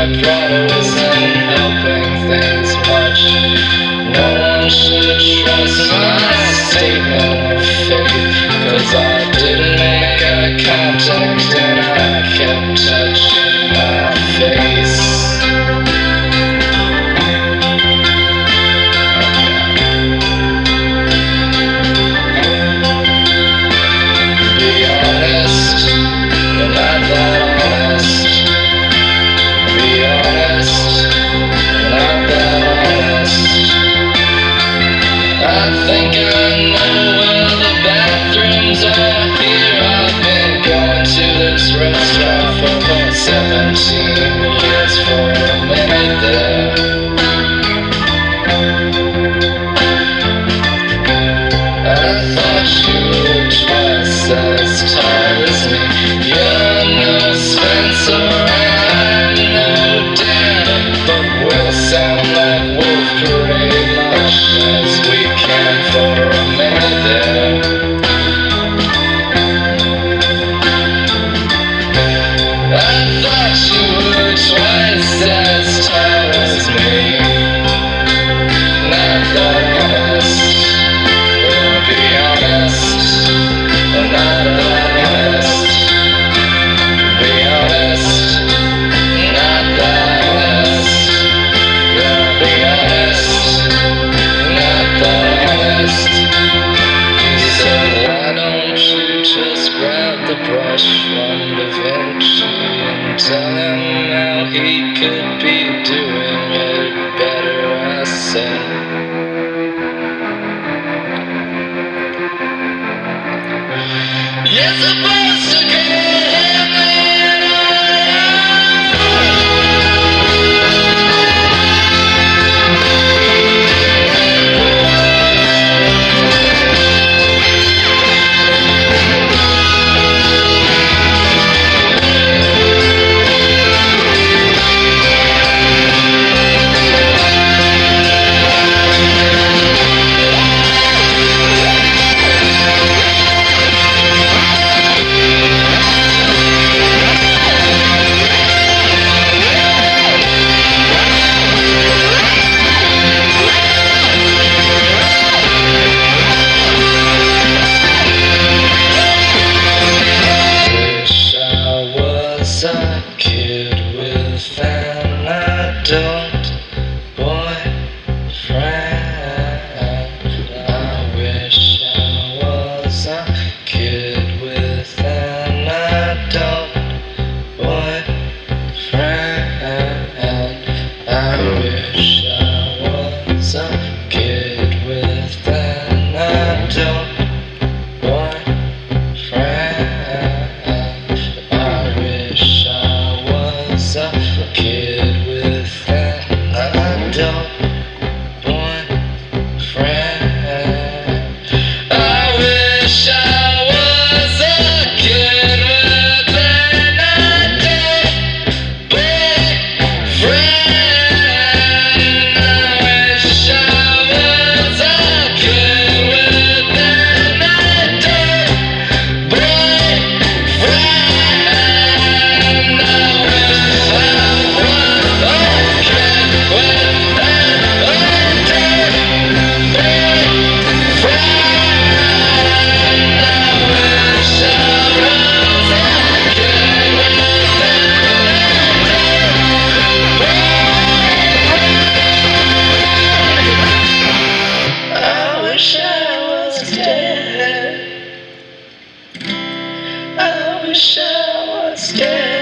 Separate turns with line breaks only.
typewriter isn't helping things much. No one should trust my statement of faith, 'cause I didn't make eye contact and I kept touching my face. Be honest, you're not that honest. Be honest, you're not that honest. I think I know where the bathrooms are here. I've been going to this restaurant for about 17 years for a minute there. I thought you were twice as tall as me. You're no Spencer and I'm no Dan, but we'll sound like Wolf Parade much as we can for a minute there. I thought you were twice as tall as me. Not that honest. Be honest, not that honest. Be honest, not that honest. Be honest, not that honest. He said, why don't you just grab the brush from Da Vinci and tell him how he could be doing it better, I said. You're supposed to call him a kid with an adult boyfriend. I wish I was a kid with an adult boyfriend. I wish I was a kid with an adult boyfriend. A kid with an adult boyfriend. I wish I was a kid with an adult boyfriend. I wish I was a kid with an adult I wish I was dead.